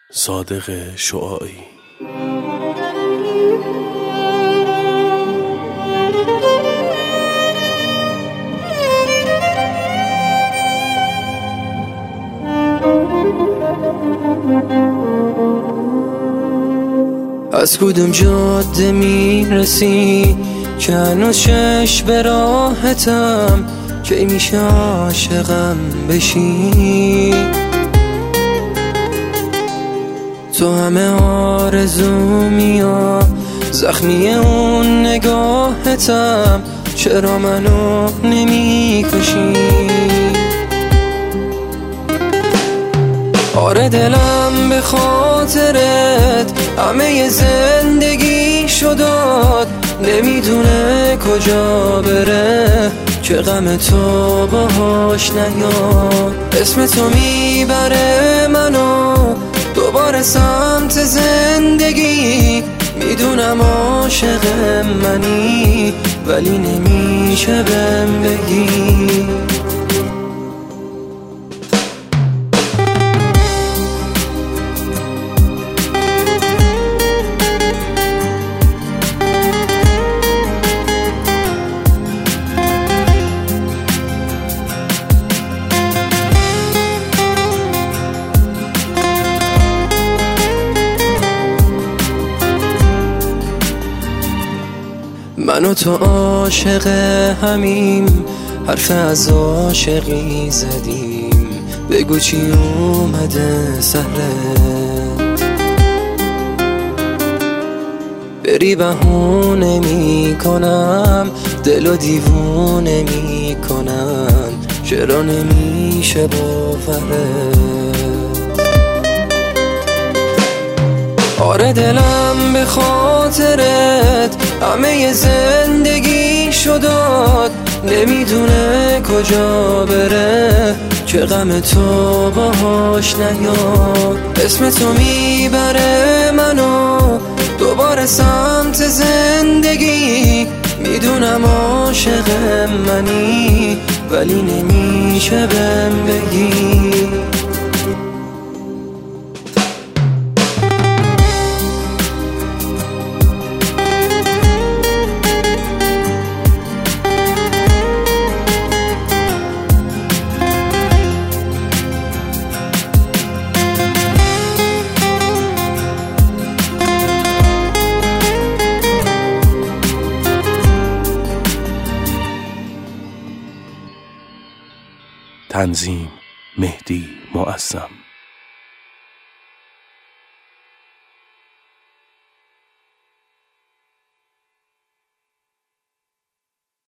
صادق شعاعی. از کدوم جاده میرسی که هنوز چش به راحتم، کی میشه عاشقم بشی؟ تو همه آرزومیا زخمی اون نگاهتم، چرا منو نمی کشی؟ آره دلم به خاطرت همه زندگی شداد، نمیدونه کجا بره که غم تو باهاش نیاد. اسم تو میبره منو دوباره سمت زندگی، میدونم عاشق منی ولی نمیشه بهم بگی. من و تو عاشق همیم، حرف از عاشقی زدیم، بگو چی اومده سهرت؟ بری بهونه میکنم، دلو دیوونه میکنم، چرا نمیشه باورت؟ آره دلم به خاطرت همه زندگی شداد، نمیدونه کجا بره که غم تو باهاش نیاد. اسم تو میبره منو دوباره سمت زندگی، میدونم عاشق منی ولی نمیشه بهم بگی. تنظیم مهدی معظم.